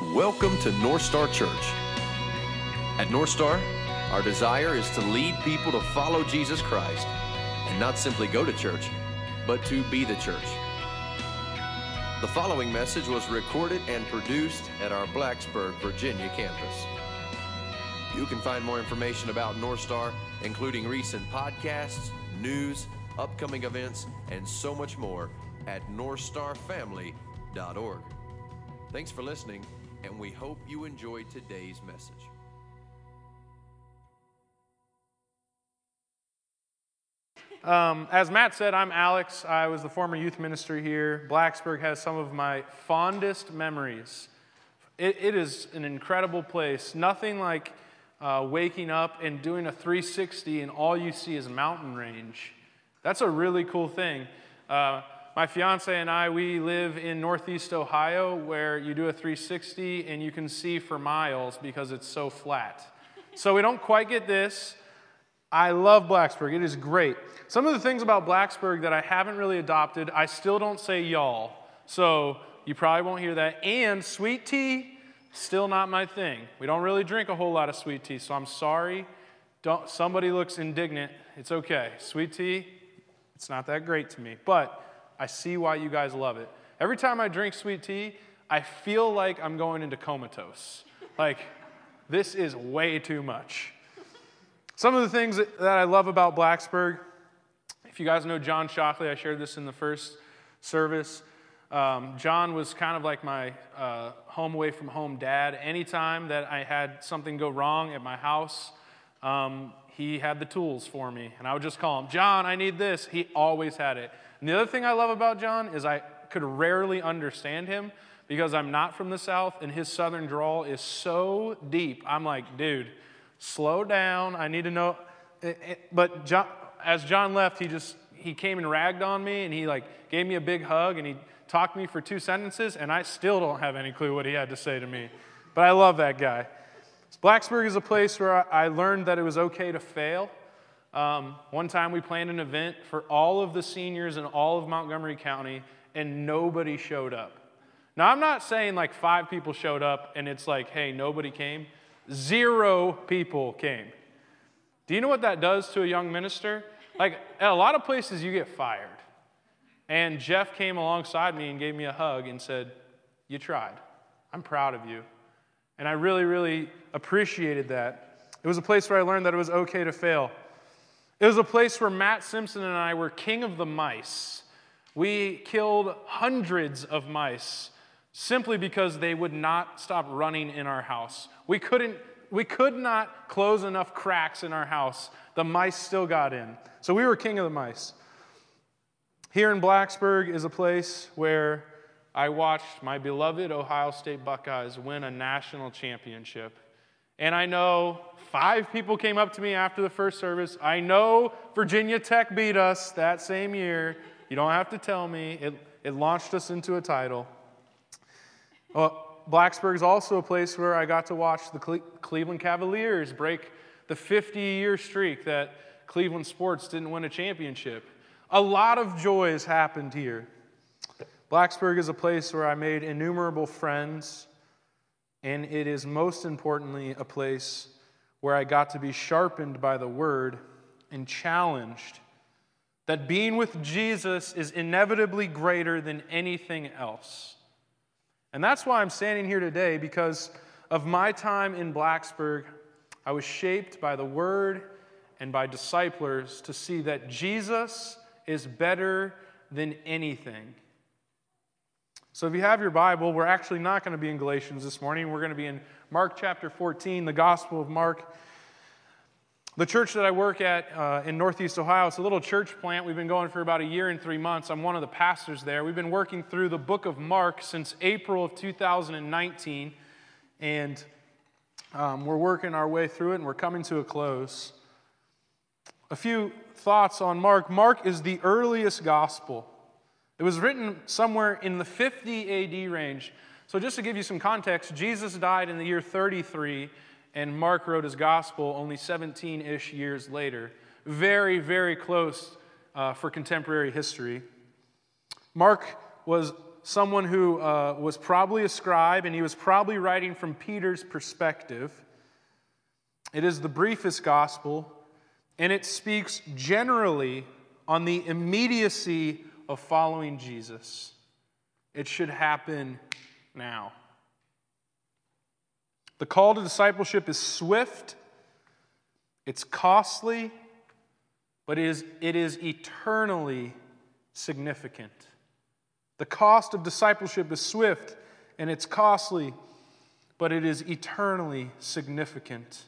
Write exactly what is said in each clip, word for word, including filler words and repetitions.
Welcome to North Star Church. At North Star, our desire is to lead people to follow Jesus Christ and not simply go to church, but to be the church. The following message was recorded and produced at our Blacksburg, Virginia campus. You can find more information about North Star, including recent podcasts, news, upcoming events, and so much more at north star family dot org. Thanks for listening, and we hope you enjoyed today's message. Um, as Matt said, I'm Alex. I was the former youth minister here. Blacksburg has some of my fondest memories. It, it is an incredible place. Nothing like uh, waking up and doing a three sixty and all you see is mountain range. That's a really cool thing. Uh, my fiance and I, we live in Northeast Ohio where you do a three sixty and you can see for miles because it's so flat. So we don't quite get this. I love Blacksburg. It is great. Some of the things about Blacksburg that I haven't really adopted, I still don't say y'all. So you probably won't hear that. And sweet tea, still not my thing. We don't really drink a whole lot of sweet tea, so I'm sorry. Don't, somebody looks indignant. It's okay. Sweet tea, it's not that great to me. But I see why you guys love it. Every time I drink sweet tea, I feel like I'm going into comatose. Like, this is way too much. Some of the things that I love about Blacksburg, if you guys know John Shockley, I shared this in the first service. Um, John was kind of like my uh, home away from home dad. Anytime that I had something go wrong at my house, um, he had the tools for me. And I would just call him, John, I need this. He always had it. And the other thing I love about John is I could rarely understand him because I'm not from the South and his Southern drawl is so deep. I'm like, dude, slow down. I need to know. But John, as John left, he just, he came and ragged on me and he like gave me a big hug and he talked to me for two sentences and I still don't have any clue what he had to say to me. But I love that guy. Blacksburg is a place where I learned that it was okay to fail. Um, one time we planned an event for all of the seniors in all of Montgomery County and nobody showed up. Now I'm not saying like five people showed up and it's like, hey, nobody came. Zero people came. Do you know what that does to a young minister? Like, at a lot of places you get fired. And Jeff came alongside me and gave me a hug and said, you tried. I'm proud of you. And I really, really appreciated that. It was a place where I learned that it was okay to fail. It was a place where Matt Simpson and I were king of the mice. We killed hundreds of mice simply because they would not stop running in our house. We couldn't, we could not close enough cracks in our house. The mice still got in. So we were king of the mice. Here in Blacksburg is a place where I watched my beloved Ohio State Buckeyes win a national championship. And I know five people came up to me after the first service. I know Virginia Tech beat us that same year. You don't have to tell me. It, it launched us into a title. Well, Blacksburg is also a place where I got to watch the Cle- Cleveland Cavaliers break the fifty-year streak that Cleveland sports didn't win a championship. A lot of joys happened here. Blacksburg is a place where I made innumerable friends, and it is most importantly a place where I got to be sharpened by the word and challenged that being with Jesus is inevitably greater than anything else. And that's why I'm standing here today, because of my time in Blacksburg, I was shaped by the Word and by disciplers to see that Jesus is better than anything. So if you have your Bible, we're actually not going to be in Galatians this morning. We're going to be in Mark chapter fourteen, the Gospel of Mark. The church that I work at uh, in Northeast Ohio, it's a little church plant. We've been going for about a year and three months. I'm one of the pastors there. We've been working through the book of Mark since April of two thousand nineteen, and um, we're working our way through it, and we're coming to a close. A few thoughts on Mark. Mark is the earliest gospel. It was written somewhere in the fifty A D range. So just to give you some context, Jesus died in the year thirty-three, and Mark wrote his gospel only seventeen-ish years later. Very, very close uh, for contemporary history. Mark was someone who uh, was probably a scribe, and he was probably writing from Peter's perspective. It is the briefest gospel, and it speaks generally on the immediacy of following Jesus. It should happen now. The call to discipleship is swift, it's costly, but it is, it is eternally significant. The cost of discipleship is swift and it's costly, but it is eternally significant.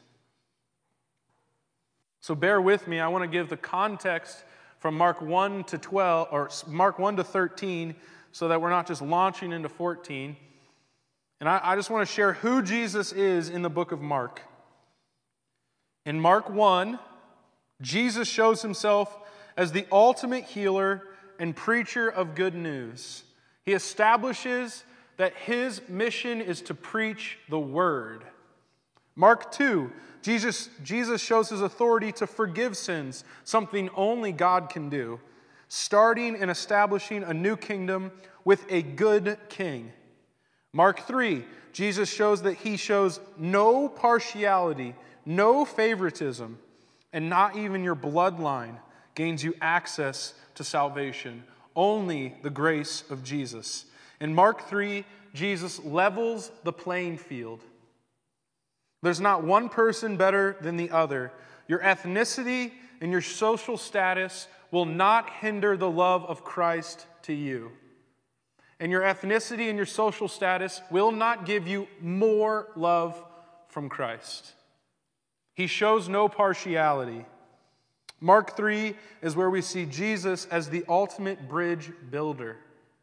So bear with me. I want to give the context from Mark one to twelve, or Mark one to thirteen, so that we're not just launching into fourteen. And I, I just want to share who Jesus is in the book of Mark. In Mark one, Jesus shows himself as the ultimate healer and preacher of good news. He establishes that his mission is to preach the word. Mark two, Jesus, Jesus shows his authority to forgive sins, something only God can do, starting and establishing a new kingdom with a good king. Mark three, Jesus shows that he shows no partiality, no favoritism, and not even your bloodline gains you access to salvation. Only the grace of Jesus. In Mark three, Jesus levels the playing field. There's not one person better than the other. Your ethnicity and your social status will not hinder the love of Christ to you. And your ethnicity and your social status will not give you more love from Christ. He shows no partiality. Mark three is where we see Jesus as the ultimate bridge builder.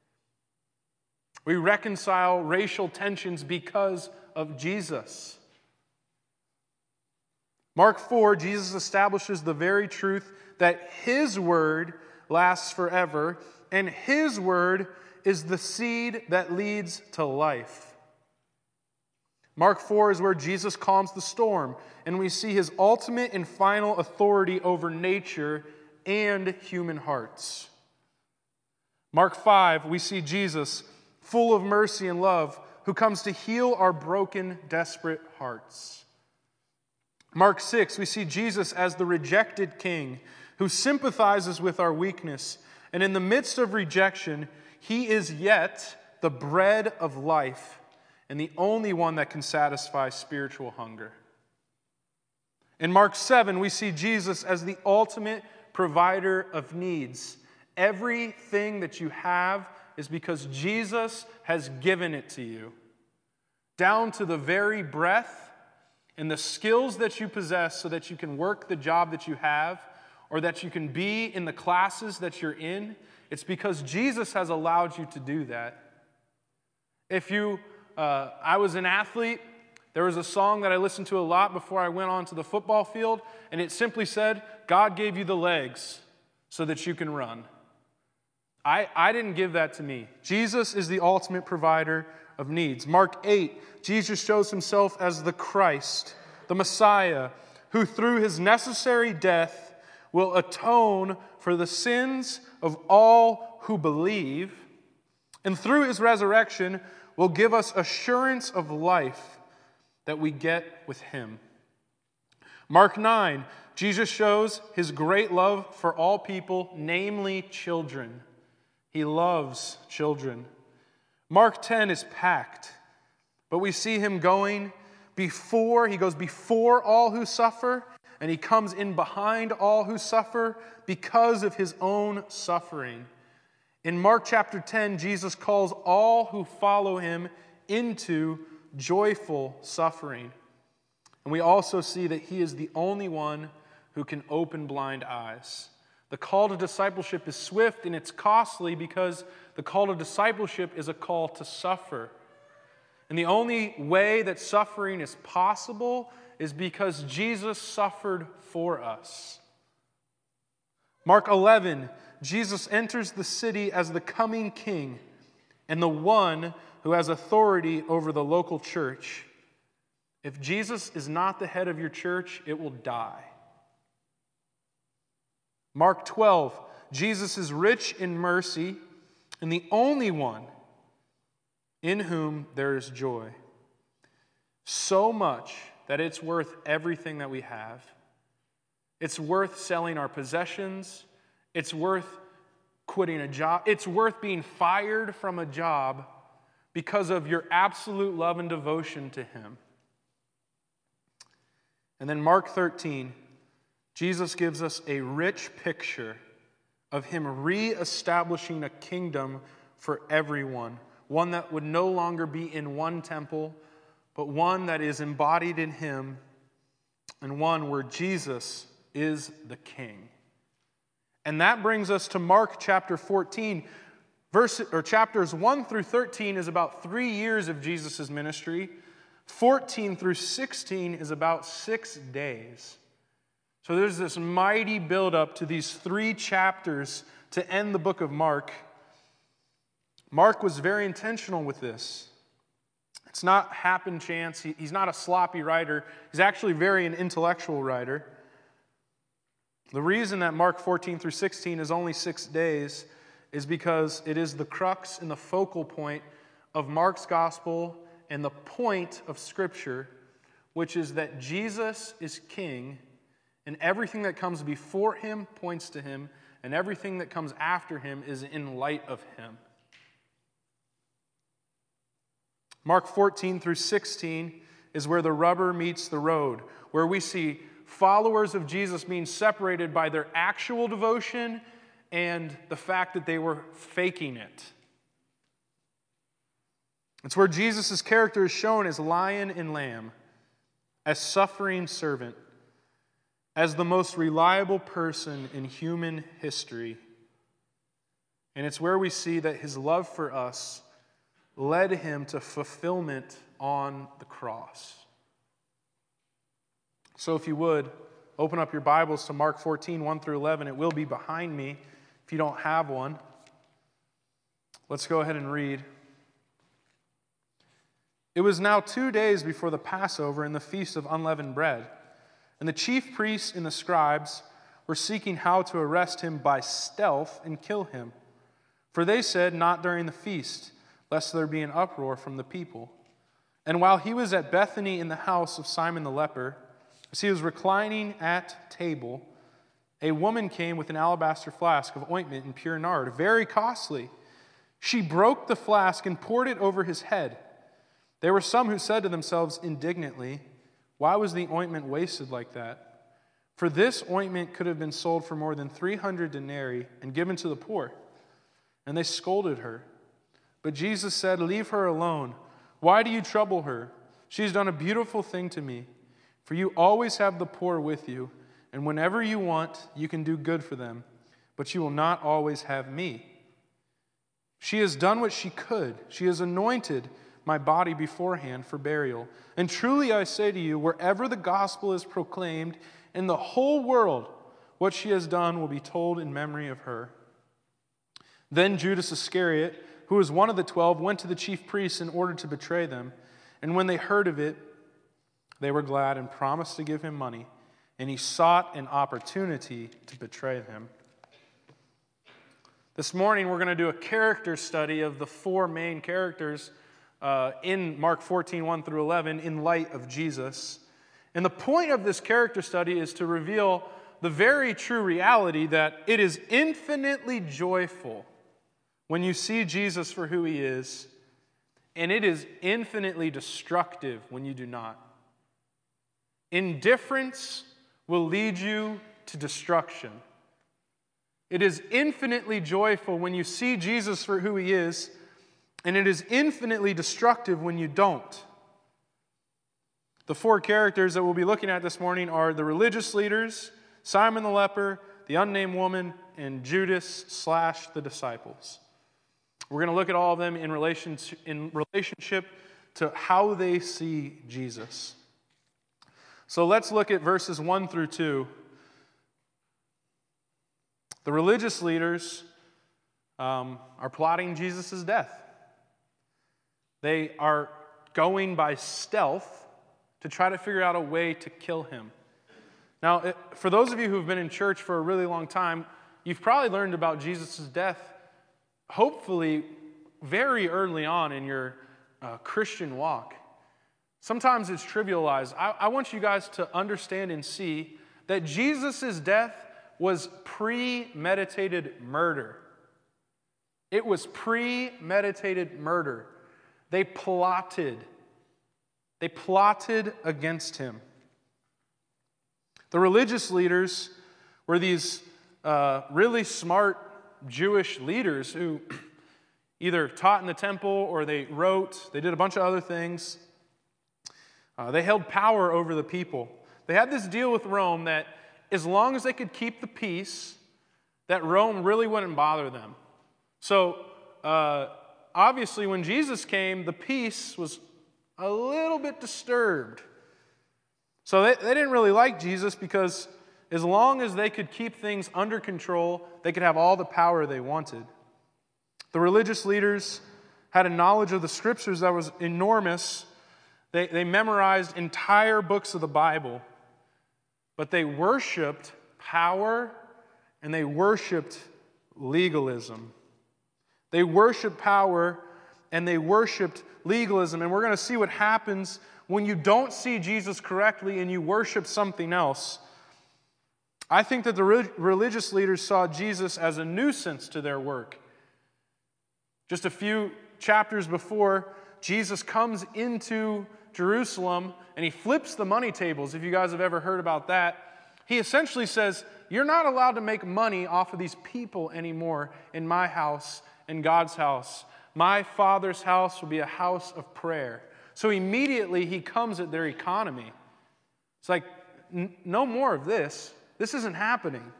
We reconcile racial tensions because of Jesus. Mark four, Jesus establishes the very truth that his word lasts forever, and his word is the seed that leads to life. Mark four is where Jesus calms the storm, and we see his ultimate and final authority over nature and human hearts. Mark five, we see Jesus, full of mercy and love, who comes to heal our broken, desperate hearts. Mark six, we see Jesus as the rejected king who sympathizes with our weakness, and in the midst of rejection, he is yet the bread of life and the only one that can satisfy spiritual hunger. In Mark seven, we see Jesus as the ultimate provider of needs. Everything that you have is because Jesus has given it to you, down to the very breath and the skills that you possess so that you can work the job that you have or that you can be in the classes that you're in. It's because Jesus has allowed you to do that. If you, uh, I was an athlete, there was a song that I listened to a lot before I went onto the football field, and it simply said, God gave you the legs so that you can run. I, I didn't give that to me. Jesus is the ultimate provider of needs. Mark eight, Jesus shows himself as the Christ, the Messiah, who through his necessary death will atone for the sins of all who believe, and through his resurrection will give us assurance of life that we get with him. Mark nine, Jesus shows his great love for all people, namely children. He loves children. Mark ten is packed, but we see him going before, he goes before all who suffer, and he comes in behind all who suffer because of his own suffering. In Mark chapter ten, Jesus calls all who follow him into joyful suffering. And we also see that he is the only one who can open blind eyes. The call to discipleship is swift and it's costly because the call to discipleship is a call to suffer. And the only way that suffering is possible is because Jesus suffered for us. Mark eleven, Jesus enters the city as the coming king and the one who has authority over the local church. If Jesus is not the head of your church, it will die. Mark twelve, Jesus is rich in mercy and the only one in whom there is joy. So much that it's worth everything that we have. It's worth selling our possessions. It's worth quitting a job. It's worth being fired from a job because of your absolute love and devotion to Him. And then Mark thirteen, Jesus gives us a rich picture of Him reestablishing a kingdom for everyone, one that would no longer be in one temple, but one that is embodied in Him, and one where Jesus is the King. And that brings us to Mark chapter fourteen. Verse, or chapters one through thirteen is about three years of Jesus' ministry. fourteen through sixteen is about six days. So there's this mighty buildup to these three chapters to end the book of Mark. Mark was very intentional with this. It's not happen chance. He, he's not a sloppy writer. He's actually very an intellectual writer. The reason that Mark fourteen through sixteen is only six days is because it is the crux and the focal point of Mark's gospel and the point of Scripture, which is that Jesus is King, and everything that comes before Him points to Him, and everything that comes after Him is in light of Him. Mark fourteen through sixteen is where the rubber meets the road, where we see followers of Jesus being separated by their actual devotion and the fact that they were faking it. It's where Jesus' character is shown as lion and lamb, as suffering servant, as the most reliable person in human history. And it's where we see that His love for us led Him to fulfillment on the cross. So if you would, open up your Bibles to Mark fourteen, one through eleven. It will be behind me if you don't have one. Let's go ahead and read. It was now two days before the Passover and the Feast of Unleavened Bread, and the chief priests and the scribes were seeking how to arrest Him by stealth and kill Him. For they said, "Not during the feast, lest there be an uproar from the people." And while He was at Bethany in the house of Simon the leper, as He was reclining at table, a woman came with an alabaster flask of ointment and pure nard, very costly. She broke the flask and poured it over His head. There were some who said to themselves indignantly, "Why was the ointment wasted like that? For this ointment could have been sold for more than three hundred denarii and given to the poor." And they scolded her. But Jesus said, "Leave her alone. Why do you trouble her? She's done a beautiful thing to me. For you always have the poor with you, and whenever you want, you can do good for them, but you will not always have me. She has done what she could. She has anointed my body beforehand for burial. And truly I say to you, wherever the gospel is proclaimed in the whole world, what she has done will be told in memory of her." Then Judas Iscariot, who was one of the twelve, went to the chief priests in order to betray them. And when they heard of it, they were glad and promised to give him money. And he sought an opportunity to betray him. This morning, we're going to do a character study of the four main characters uh, in Mark fourteen, one through eleven, in light of Jesus. And the point of this character study is to reveal the very true reality that it is infinitely joyful when you see Jesus for who He is, and it is infinitely destructive when you do not. Indifference will lead you to destruction. It is infinitely joyful when you see Jesus for who He is, and it is infinitely destructive when you don't. The four characters that we'll be looking at this morning are the religious leaders, Simon the leper, the unnamed woman, and Judas slash the disciples. We're going to look at all of them in relation to, in relationship to how they see Jesus. So let's look at verses one through two. The religious leaders um, are plotting Jesus' death. They are going by stealth to try to figure out a way to kill Him. Now, it, for those of you who've been in church for a really long time, you've probably learned about Jesus' death, hopefully, very early on in your uh, Christian walk. Sometimes it's trivialized. I, I want you guys to understand and see that Jesus' death was premeditated murder. It was premeditated murder. They plotted. They plotted against him. The religious leaders were these uh, really smart Jewish leaders who either taught in the temple or they wrote. They did a bunch of other things. Uh, they held power over the people. They had this deal with Rome that as long as they could keep the peace, that Rome really wouldn't bother them. So, uh, obviously, when Jesus came, the peace was a little bit disturbed. So they, they didn't really like Jesus because as long as they could keep things under control, they could have all the power they wanted. The religious leaders had a knowledge of the scriptures that was enormous. They, they memorized entire books of the Bible, but they worshiped power and they worshiped legalism. They worshiped power and they worshiped legalism. And we're going to see what happens when you don't see Jesus correctly and you worship something else. I think that the re- religious leaders saw Jesus as a nuisance to their work. Just a few chapters before, Jesus comes into Jerusalem and he flips the money tables. If you guys have ever heard about that, he essentially says, you're not allowed to make money off of these people anymore in my house, in God's house. My Father's house will be a house of prayer. So immediately he comes at their economy. It's like, n- no more of this. This isn't happening.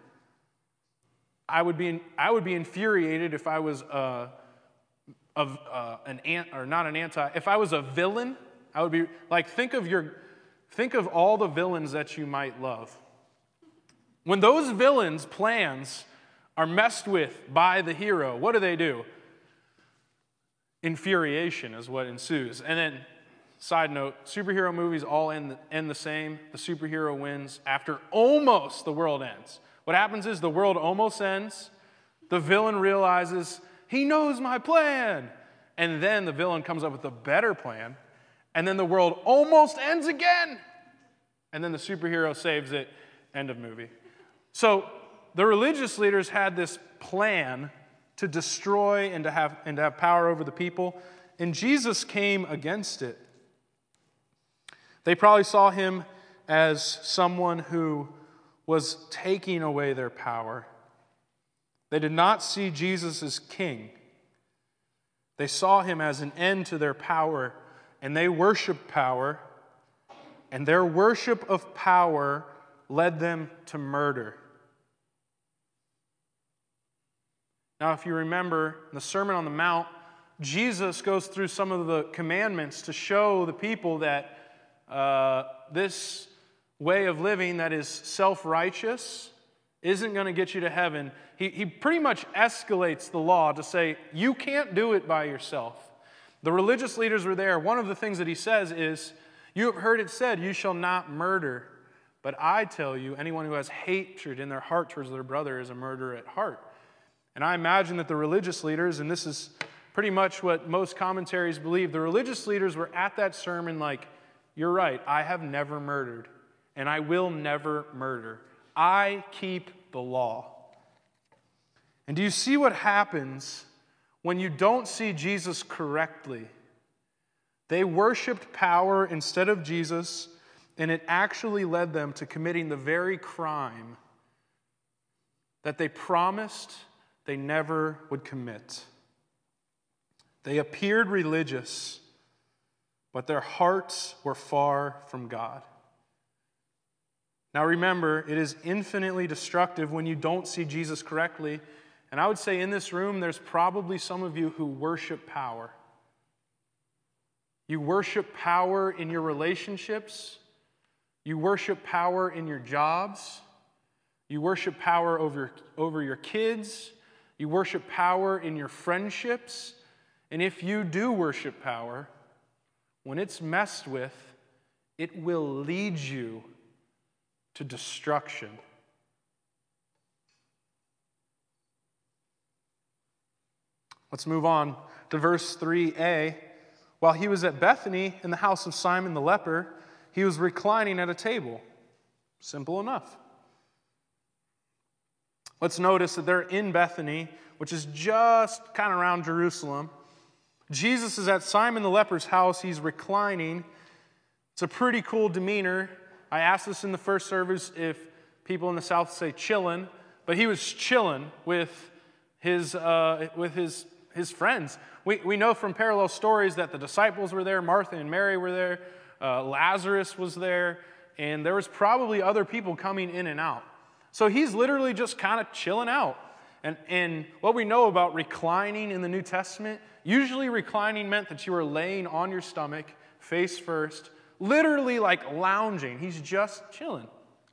I would be I would be infuriated if I was uh, of uh, an ant or not an anti. If I was a villain, I would be like think of your think of all the villains that you might love. When those villains' plans are messed with by the hero, what do they do? Infuriation is what ensues. And then, side note, superhero movies all end, end the same. The superhero wins after almost the world ends. What happens is the world almost ends. The villain realizes, he knows my plan. And then the villain comes up with a better plan. And then the world almost ends again. And then the superhero saves it. End of movie. So the religious leaders had this plan to destroy and to have and to have power over the people, and Jesus came against it. They probably saw him as someone who was taking away their power. They did not see Jesus as king. They saw him as an end to their power, and they worshiped power, and their worship of power led them to murder. Now, if you remember the Sermon on the Mount, Jesus goes through some of the commandments to show the people that uh, this way of living that is self-righteous isn't going to get you to heaven. He, he pretty much escalates the law to say, you can't do it by yourself. The religious leaders were there. One of the things that he says is, you have heard it said, you shall not murder. But I tell you, anyone who has hatred in their heart towards their brother is a murderer at heart. And I imagine that the religious leaders, and this is pretty much what most commentaries believe, the religious leaders were at that sermon like, you're right, I have never murdered, and I will never murder. I keep the law. And do you see what happens when you don't see Jesus correctly? They worshiped power instead of Jesus, and it actually led them to committing the very crime that they promised they never would commit. They appeared religious, but their hearts were far from God. Now remember, it is infinitely destructive when you don't see Jesus correctly. And I would say in this room, there's probably some of you who worship power. You worship power in your relationships. You worship power in your jobs. You worship power over, over your kids. You worship power in your friendships. And if you do worship power, when it's messed with, it will lead you to destruction. Let's move on to verse three a. While he was at Bethany in the house of Simon the leper, he was reclining at a table. Simple enough. Let's notice that they're in Bethany, which is just kind of around Jerusalem. Jesus is at Simon the leper's house. He's reclining. It's a pretty cool demeanor. I asked this in the first service if people in the South say chillin', but he was chilling with his uh, with his his friends. We we know from parallel stories that the disciples were there, Martha and Mary were there, uh, Lazarus was there, and there was probably other people coming in and out. So he's literally just kind of chilling out. And, and what we know about reclining in the New Testament, usually reclining meant that you were laying on your stomach, face first, literally like lounging. He's just chilling.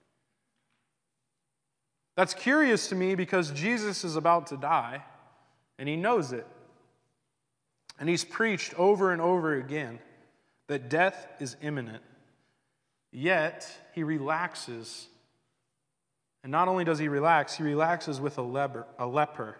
That's curious to me because Jesus is about to die, and he knows it. And he's preached over and over again that death is imminent. Yet, he relaxes. And not only does he relax, he relaxes with a leper, a leper,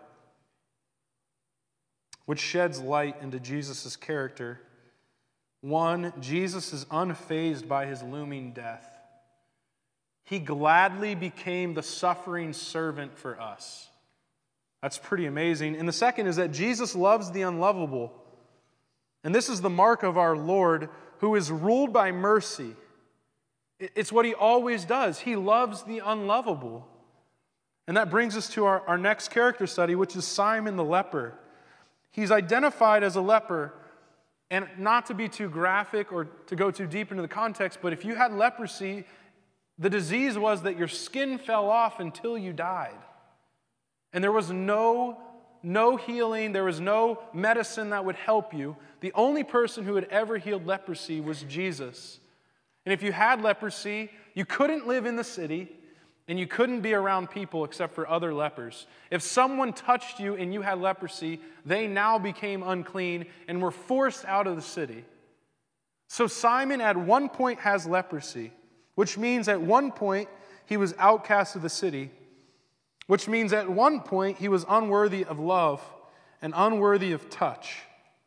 which sheds light into Jesus' character. One, Jesus is unfazed by his looming death. He gladly became the suffering servant for us. That's pretty amazing. And the second is that Jesus loves the unlovable. And this is the mark of our Lord, who is ruled by mercy. It's what he always does. He loves the unlovable. And that brings us to our, our next character study, which is Simon the leper. He's identified as a leper. And not to be too graphic or to go too deep into the context, but if you had leprosy, the disease was that your skin fell off until you died. And there was no, no healing, there was no medicine that would help you. The only person who had ever healed leprosy was Jesus. And if you had leprosy, you couldn't live in the city, and you couldn't be around people except for other lepers. If someone touched you and you had leprosy, they now became unclean and were forced out of the city. So Simon at one point has leprosy, which means at one point he was outcast of the city, which means at one point he was unworthy of love and unworthy of touch.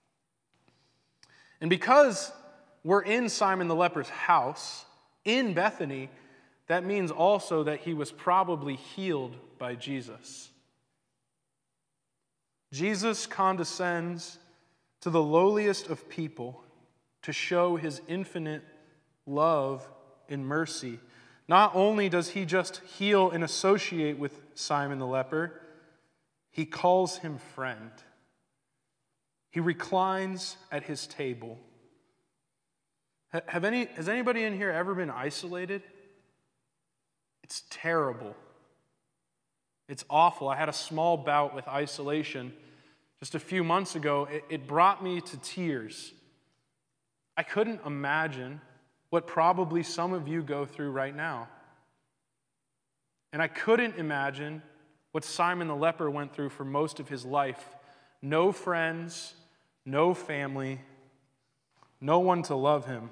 And because we're in Simon the leper's house, in Bethany, that means also that he was probably healed by Jesus. Jesus condescends to the lowliest of people to show his infinite love and mercy. Not only does he just heal and associate with Simon the leper, he calls him friend. He reclines at his table. Have any, has anybody in here ever been isolated? It's terrible. It's awful. I had a small bout with isolation just a few months ago. It, it brought me to tears. I couldn't imagine what probably some of you go through right now. And I couldn't imagine what Simon the leper went through for most of his life. No friends, no family, no one to love him.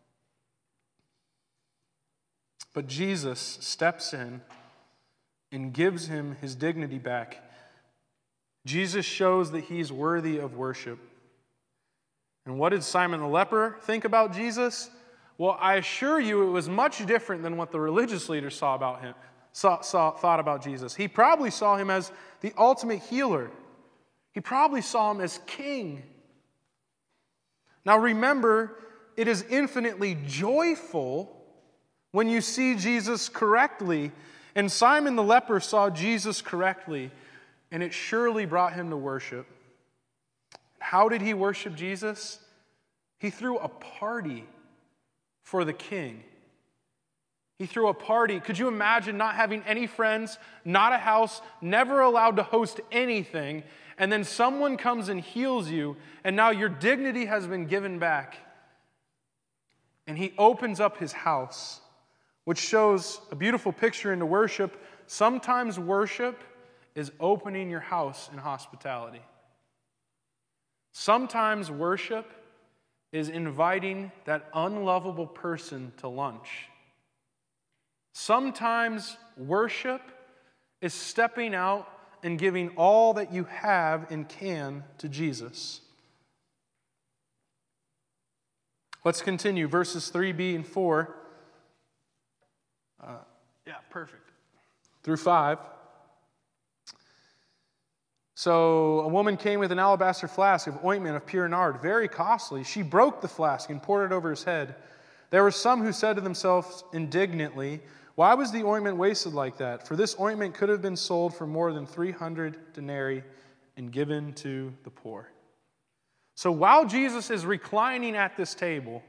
But Jesus steps in and gives him his dignity back. Jesus shows that he's worthy of worship. And what did Simon the leper think about Jesus? Well, I assure you it was much different than what the religious leaders saw about him, saw, saw, thought about Jesus. He probably saw him as the ultimate healer. He probably saw him as king. Now remember, it is infinitely joyful when you see Jesus correctly. And Simon the leper saw Jesus correctly, and it surely brought him to worship. How did he worship Jesus? He threw a party for the king. He threw a party. Could you imagine not having any friends, not a house, never allowed to host anything, and then someone comes and heals you, and now your dignity has been given back. And he opens up his house, which shows a beautiful picture into worship. Sometimes worship is opening your house in hospitality. Sometimes worship is inviting that unlovable person to lunch. Sometimes worship is stepping out and giving all that you have and can to Jesus. Let's continue. Verses three b and four. Uh, yeah, perfect. Through five. So a woman came with an alabaster flask of ointment of pure nard, very costly. She broke the flask and poured it over his head. There were some who said to themselves indignantly, "Why was the ointment wasted like that? For this ointment could have been sold for more than three hundred denarii and given to the poor." So while Jesus is reclining at this table,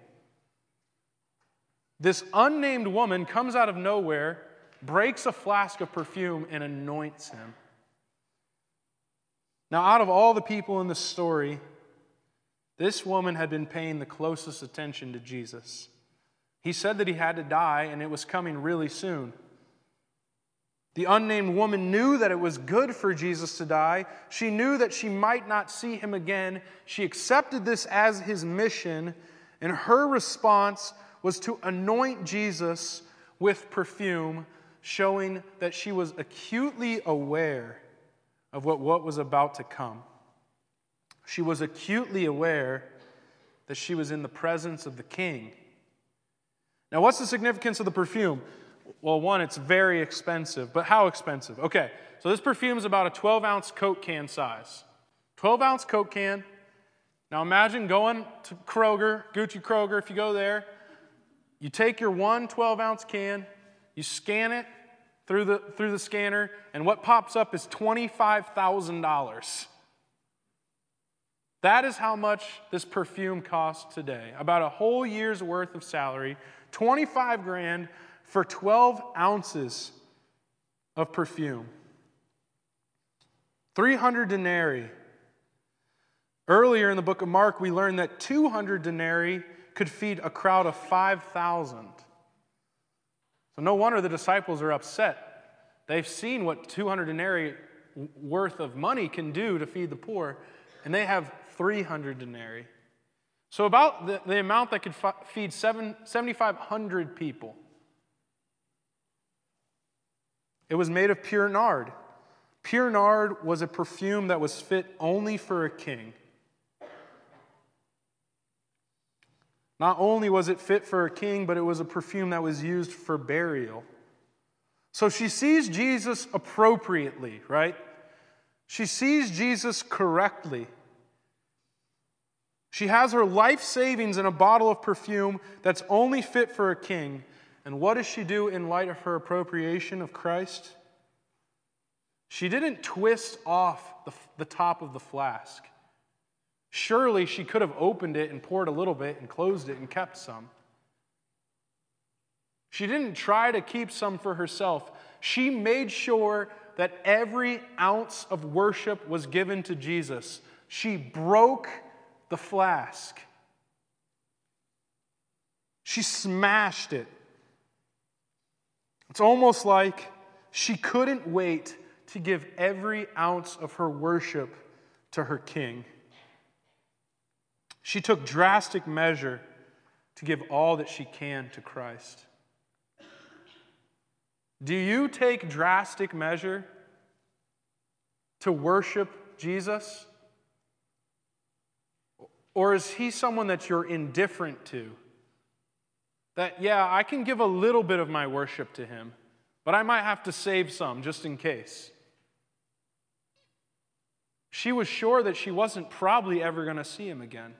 this unnamed woman comes out of nowhere, breaks a flask of perfume, and anoints him. Now, out of all the people in the story, this woman had been paying the closest attention to Jesus. He said that he had to die, and it was coming really soon. The unnamed woman knew that it was good for Jesus to die. She knew that she might not see him again. She accepted this as his mission, and her response was to anoint Jesus with perfume, showing that she was acutely aware of what, what was about to come. She was acutely aware that she was in the presence of the king. Now, what's the significance of the perfume? Well, one, it's very expensive, but how expensive? Okay, so this perfume is about a twelve-ounce Coke can size. twelve-ounce Coke can. Now imagine going to Kroger, Gucci Kroger, if you go there, you take your one twelve-ounce can, you scan it through the, through the scanner, and what pops up is twenty-five thousand dollars. That is how much this perfume costs today. About a whole year's worth of salary, twenty-five grand for twelve ounces of perfume. three hundred denarii. Earlier in the book of Mark, we learned that two hundred denarii could feed a crowd of five thousand. So no wonder the disciples are upset. They've seen what two hundred denarii worth of money can do to feed the poor, and they have three hundred denarii. So about the, the amount that could f- feed seven, seventy-five hundred people. It was made of pure nard. Pure nard was a perfume that was fit only for a king. Not only was it fit for a king, but it was a perfume that was used for burial. So she sees Jesus appropriately, right? She sees Jesus correctly. She has her life savings in a bottle of perfume that's only fit for a king. And what does she do in light of her appropriation of Christ? She didn't twist off the, the top of the flask. Surely she could have opened it and poured a little bit and closed it and kept some. She didn't try to keep some for herself. She made sure that every ounce of worship was given to Jesus. She broke the flask. She smashed it. It's almost like she couldn't wait to give every ounce of her worship to her king. She took drastic measure to give all that she can to Christ. Do you take drastic measure to worship Jesus? Or is he someone that you're indifferent to? That, yeah, I can give a little bit of my worship to him, but I might have to save some just in case. She was sure that she wasn't probably ever going to see him again.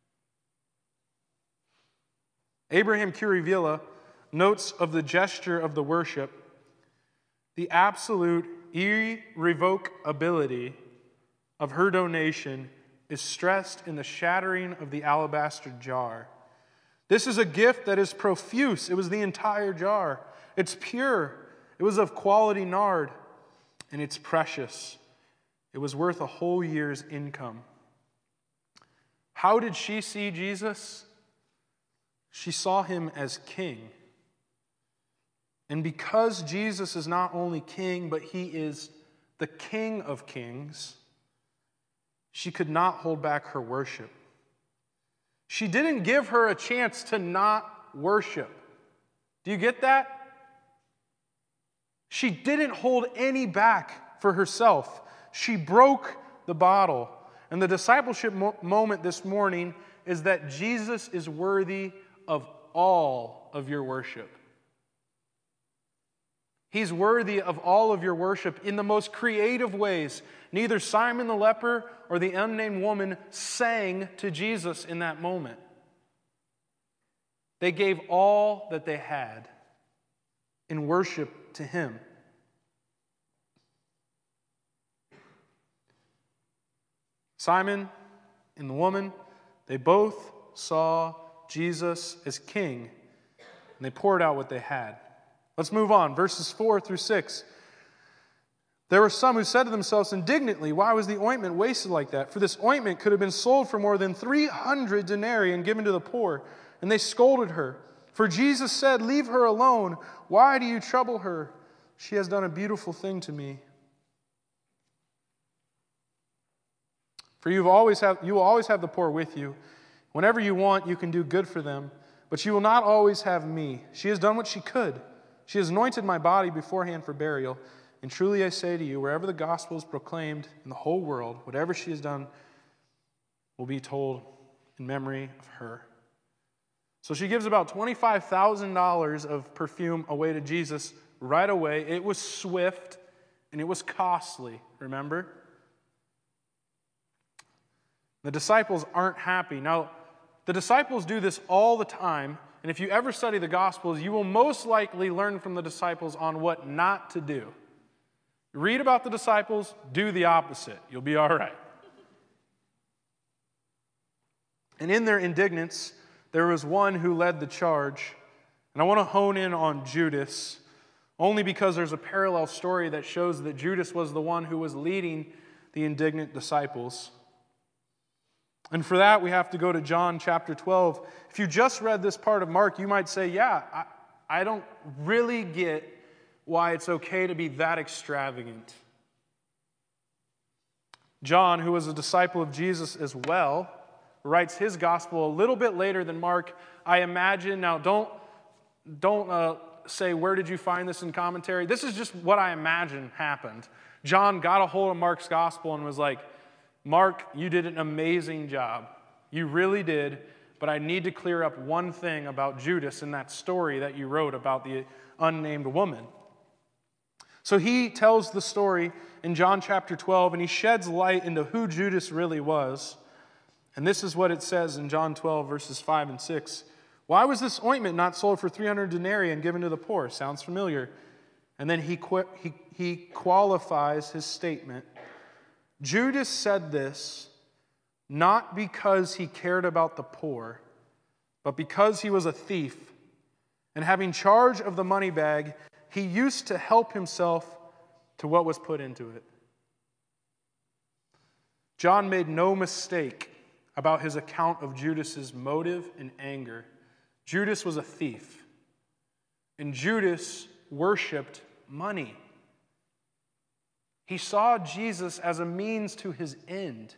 Abraham Curivilla notes of the gesture of the worship, the absolute irrevocability of her donation is stressed in the shattering of the alabaster jar. This is a gift that is profuse. It was the entire jar. It's pure. It was of quality nard, and it's precious. It was worth a whole year's income. How did she see Jesus? She saw him as king. And because Jesus is not only king, but he is the King of Kings, she could not hold back her worship. She didn't give her a chance to not worship. Do you get that? She didn't hold any back for herself. She broke the bottle. And the discipleship mo- moment this morning is that Jesus is worthy of all of your worship. He's worthy of all of your worship in the most creative ways. Neither Simon the leper or the unnamed woman sang to Jesus in that moment. They gave all that they had in worship to Him. Simon and the woman, they both saw Jesus as King, and they poured out what they had. Let's move on. Verses four through six. There were some who said to themselves indignantly, "Why was the ointment wasted like that? For this ointment could have been sold for more than three hundred denarii and given to the poor." And they scolded her. For Jesus said, "Leave her alone. Why do you trouble her? She has done a beautiful thing to me." For you've always have, you will always have the poor with you. Whenever you want, you can do good for them. But you will not always have me. She has done what she could. She has anointed my body beforehand for burial. And truly I say to you, wherever the gospel is proclaimed in the whole world, whatever she has done will be told in memory of her. So she gives about twenty-five thousand dollars of perfume away to Jesus right away. It was swift and it was costly, remember? The disciples aren't happy. Now, the disciples do this all the time. And if you ever study the Gospels, you will most likely learn from the disciples on what not to do. Read about the disciples, do the opposite. You'll be all right. And in their indignance, there was one who led the charge. And I want to hone in on Judas, only because there's a parallel story that shows that Judas was the one who was leading the indignant disciples. And for that, we have to go to John chapter twelve. If you just read this part of Mark, you might say, yeah, I, I don't really get why it's okay to be that extravagant. John, who was a disciple of Jesus as well, writes his gospel a little bit later than Mark. I imagine, now don't, don't uh, say, where did you find this in commentary? This is just what I imagine happened. John got a hold of Mark's gospel and was like, Mark, you did an amazing job. You really did, but I need to clear up one thing about Judas in that story that you wrote about the unnamed woman. So he tells the story in John chapter twelve, and he sheds light into who Judas really was. And this is what it says in John twelve, verses five and six. Why was this ointment not sold for three hundred denarii and given to the poor? Sounds familiar. And then he, he, he qualifies his statement. Judas said this not because he cared about the poor, but because he was a thief. And having charge of the money bag, he used to help himself to what was put into it. John made no mistake about his account of Judas's motive and anger. Judas was a thief, and Judas worshiped money. He saw Jesus as a means to his end.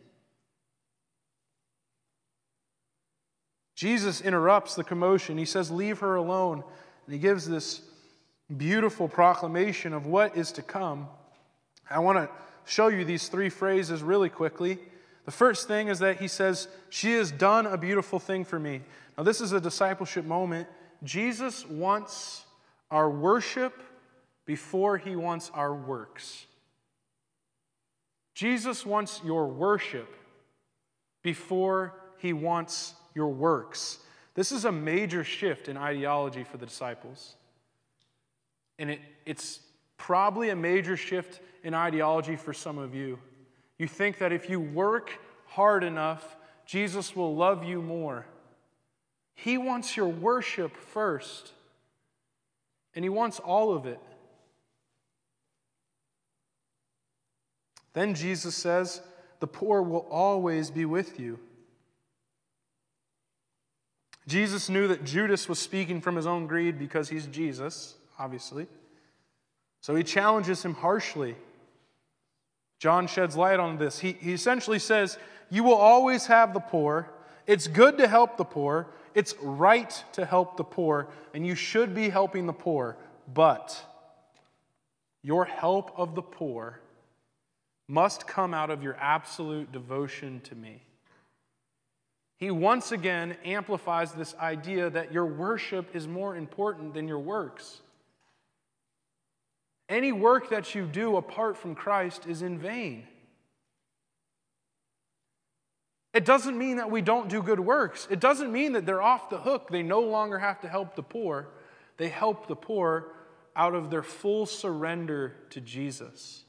Jesus interrupts the commotion. He says, "Leave her alone." And he gives this beautiful proclamation of what is to come. I want to show you these three phrases really quickly. The first thing is that he says, "She has done a beautiful thing for me." Now, this is a discipleship moment. Jesus wants our worship before he wants our works. Jesus wants your worship before he wants your works. This is a major shift in ideology for the disciples. And it, it's probably a major shift in ideology for some of you. You think that if you work hard enough, Jesus will love you more. He wants your worship first. And he wants all of it. Then Jesus says, the poor will always be with you. Jesus knew that Judas was speaking from his own greed because he's Jesus, obviously. So he challenges him harshly. John sheds light on this. He, he essentially says, you will always have the poor. It's good to help the poor. It's right to help the poor. And you should be helping the poor. But your help of the poor must come out of your absolute devotion to me. he once again amplifies this idea that your worship is more important than your works. Any work that you do apart from Christ is in vain. It doesn't mean that we don't do good works. It doesn't mean that they're off the hook. They no longer have to help the poor. They help the poor out of their full surrender to Jesus.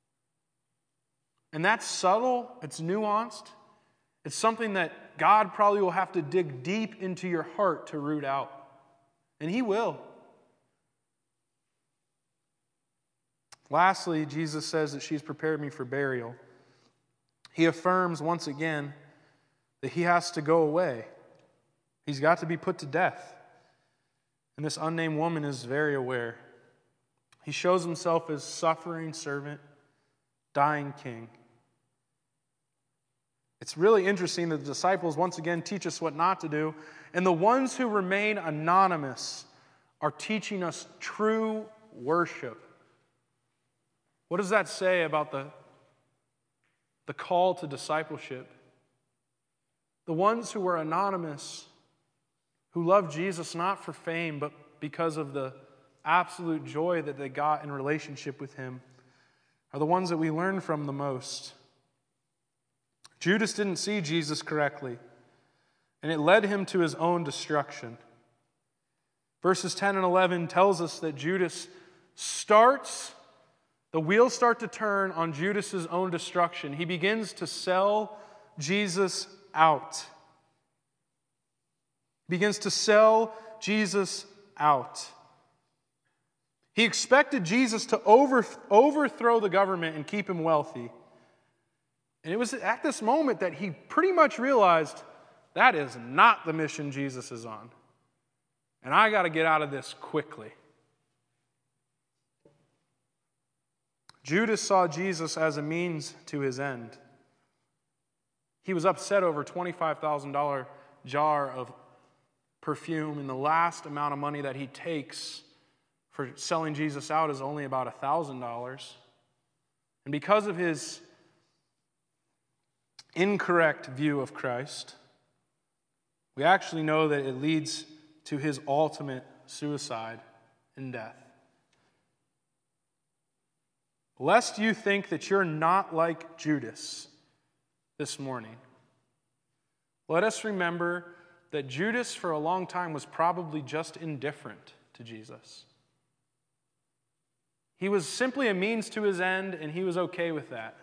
And that's subtle, it's nuanced. It's something that God probably will have to dig deep into your heart to root out. And He will. Lastly, Jesus says that she's prepared me for burial. He affirms once again that He has to go away. He's got to be put to death. And this unnamed woman is very aware. He shows Himself as suffering servant, dying king. It's really interesting that the disciples once again teach us what not to do, and the ones who remain anonymous are teaching us true worship. What does that say about the, the call to discipleship? The ones who were anonymous, who loved Jesus not for fame, but because of the absolute joy that they got in relationship with Him, are the ones that we learn from the most. Judas didn't see Jesus correctly, and it led him to his own destruction. Verses ten and eleven tells us that Judas starts, the wheels start to turn on Judas's own destruction. He begins to sell Jesus out. He begins to sell Jesus out. He expected Jesus to over, overthrow the government and keep him wealthy. And it was at this moment that he pretty much realized that is not the mission Jesus is on. And I got to get out of this quickly. Judas saw Jesus as a means to his end. He was upset over a twenty-five thousand dollars jar of perfume, and the last amount of money that he takes for selling Jesus out is only about one thousand dollars. And because of his incorrect view of Christ, we actually know that it leads to his ultimate suicide and death. Lest you think that you're not like Judas this morning, let us remember that Judas for a long time was probably just indifferent to Jesus. He was simply a means to his end, and he was okay with that.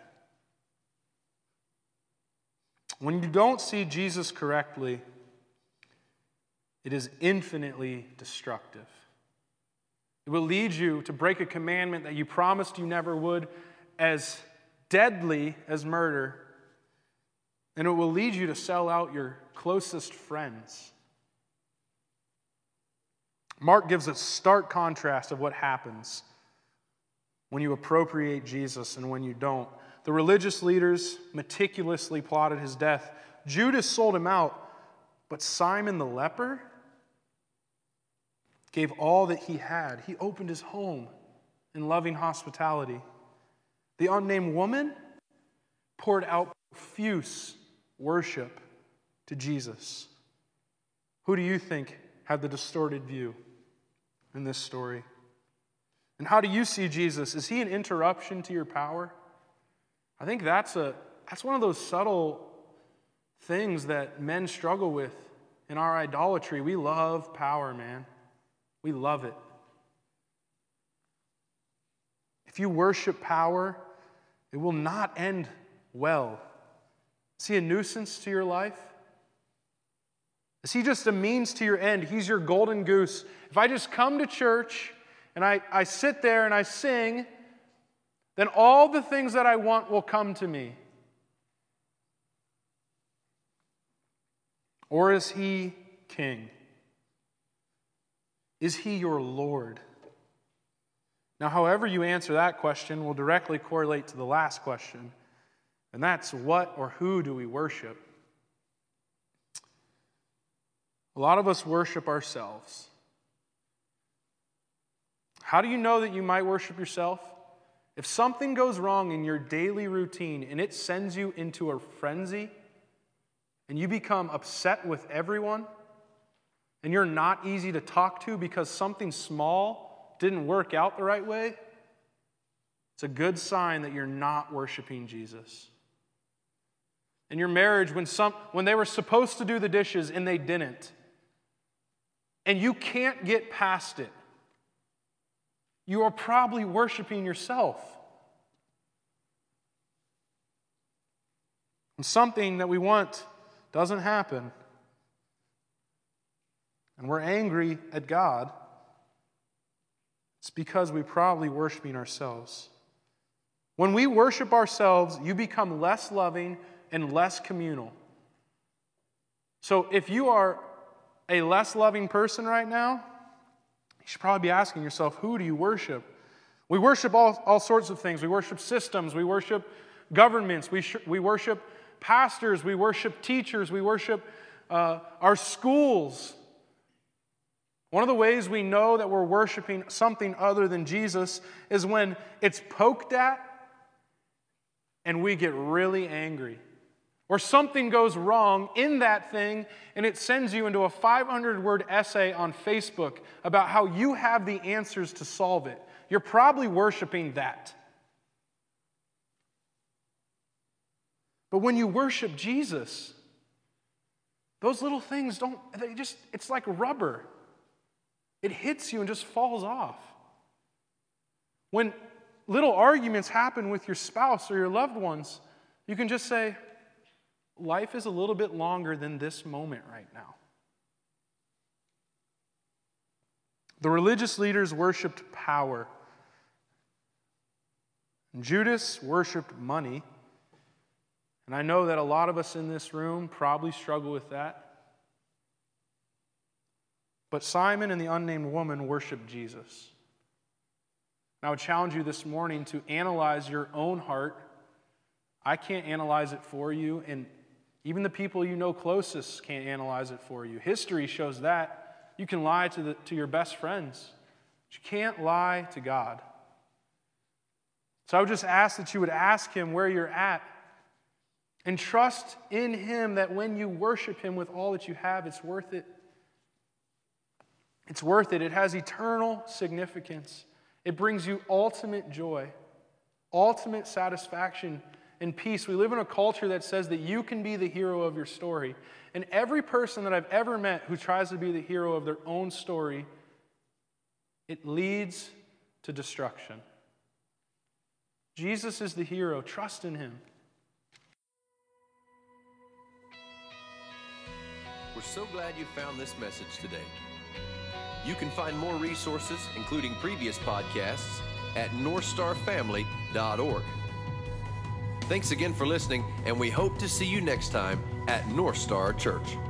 When you don't see Jesus correctly, it is infinitely destructive. It will lead you to break a commandment that you promised you never would, as deadly as murder. And it will lead you to sell out your closest friends. Mark gives a stark contrast of what happens when you appropriate Jesus and when you don't. The religious leaders meticulously plotted his death. Judas sold him out, but Simon the leper gave all that he had. He opened his home in loving hospitality. The unnamed woman poured out profuse worship to Jesus. Who do you think had the distorted view in this story? And how do you see Jesus? Is he an interruption to your power? I think that's a that's one of those subtle things that men struggle with in our idolatry. We love power, man. We love it. If you worship power, it will not end well. Is he a nuisance to your life? Is he just a means to your end? He's your golden goose. If I just come to church and I, I sit there and I sing, then all the things that I want will come to me. Or is he king? Is he your Lord? Now, however you answer that question will directly correlate to the last question, and that's what or who do we worship? A lot of us worship ourselves. How do you know that you might worship yourself? If something goes wrong in your daily routine and it sends you into a frenzy and you become upset with everyone, and you're not easy to talk to because something small didn't work out the right way, it's a good sign that you're not worshiping Jesus. In your marriage, when some when they were supposed to do the dishes and they didn't, and you can't get past it, you are probably worshiping yourself. When something that we want doesn't happen, and we're angry at God, it's because we're probably worshiping ourselves. When we worship ourselves, you become less loving and less communal. So if you are a less loving person right now, you should probably be asking yourself, who do you worship? We worship all, all sorts of things. We worship systems. We worship governments. We, sh- we worship pastors. We worship teachers. We worship uh, our schools. One of the ways we know that we're worshiping something other than Jesus is when it's poked at and we get really angry. Or something goes wrong in that thing and it sends you into a five hundred word essay on Facebook about how you have the answers to solve it. You're probably worshiping that. But when you worship Jesus, those little things don't, they just, it's like rubber. It hits you and just falls off. When little arguments happen with your spouse or your loved ones, you can just say, life is a little bit longer than this moment right now. The religious leaders worshiped power. Judas worshiped money. And I know that a lot of us in this room probably struggle with that. But Simon and the unnamed woman worshiped Jesus. And I would challenge you this morning to analyze your own heart. I can't analyze it for you, and even the people you know closest can't analyze it for you. History shows that. You can lie to, the, to your best friends, but you can't lie to God. So I would just ask that you would ask Him where you're at and trust in Him that when you worship Him with all that you have, it's worth it. It's worth it. It has eternal significance. It brings you ultimate joy, ultimate satisfaction and peace. We live in a culture that says that you can be the hero of your story. And every person that I've ever met who tries to be the hero of their own story, it leads to destruction. Jesus is the hero. Trust in Him. We're so glad you found this message today. You can find more resources, including previous podcasts, at north star family dot org. Thanks again for listening, and we hope to see you next time at North Star Church.